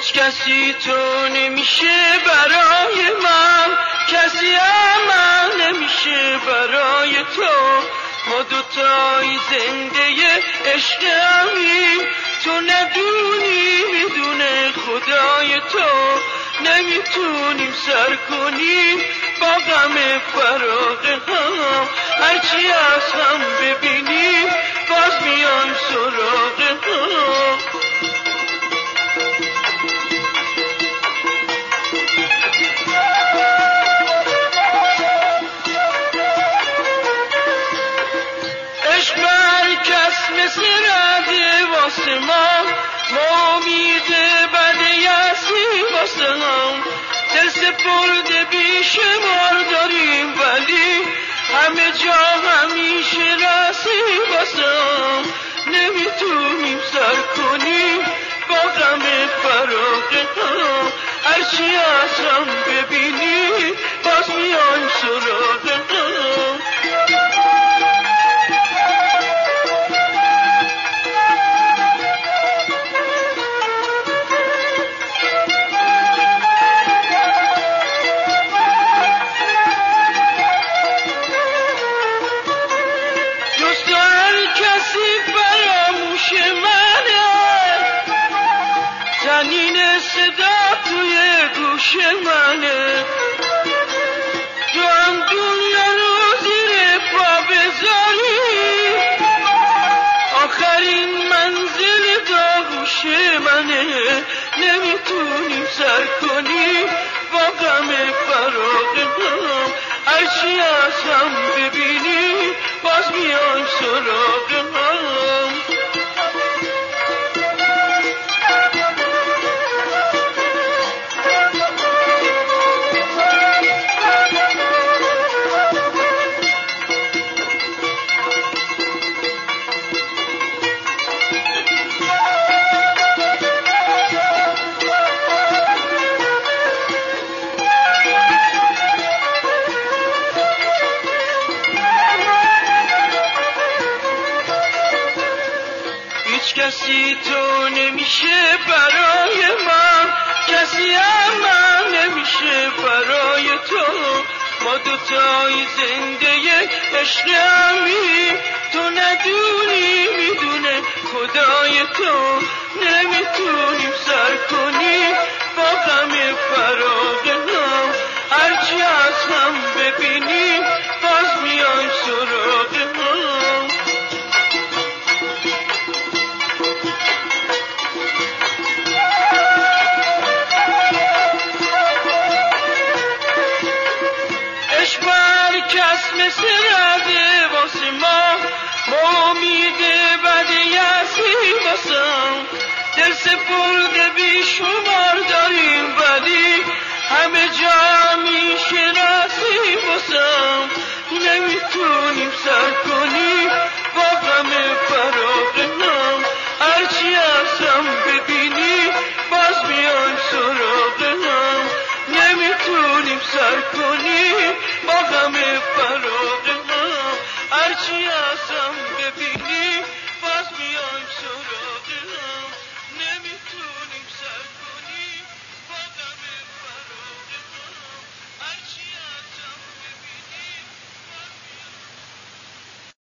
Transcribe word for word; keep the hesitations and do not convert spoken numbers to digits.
هیچ کسی تو نمیشه برای من، کسی هم من نمیشه برای تو. ما دوتای زنده عشقمیم، تو ندونی میدونه خدای تو. نمیتونیم سر کنیم با غم فراق هم، هرچی از هم ببینیم باز میایم سراغ هم. عشق بر کس مثل رده واسه ما، ما امید بد یسی واسه هم. دل سپرده بیشمار داریم ولی همه جا همیشه رسی واسه هم. نمیتونیم سر کنیم با غم فراق هم، هرچی از هم ببینیم باز میایم سراغ هم. تنین صدا توی گوش منه، تو هم دنیا رو زیر پا بذاری، آخرین منزل داغوش منه. نمیتونیم سر کنیم با غم فراق هم، هرچی از هم ببینیم باز میایم سراغ هم. کسی تو نمیشه برای من، کسی هم من نمیشه برای تو. ما دوتای زنده عشقمیم، تو ندونی میدونه خدای تو. نمیتونیم سر کنیم با غم فراق هم، هرچی از هم ببینیم باز میایم سراغ هم. کس مثل رده واسه ما، ما امید بد یسی واسم. دل سپرده بیشمار داریم ولی همه جا میشه رسی واسم. نمیتونیم سر کنیم با غم فراق هم، هرچی از هم ببینیم باز میایم سراغ هم. نمیتونیم سر کنیم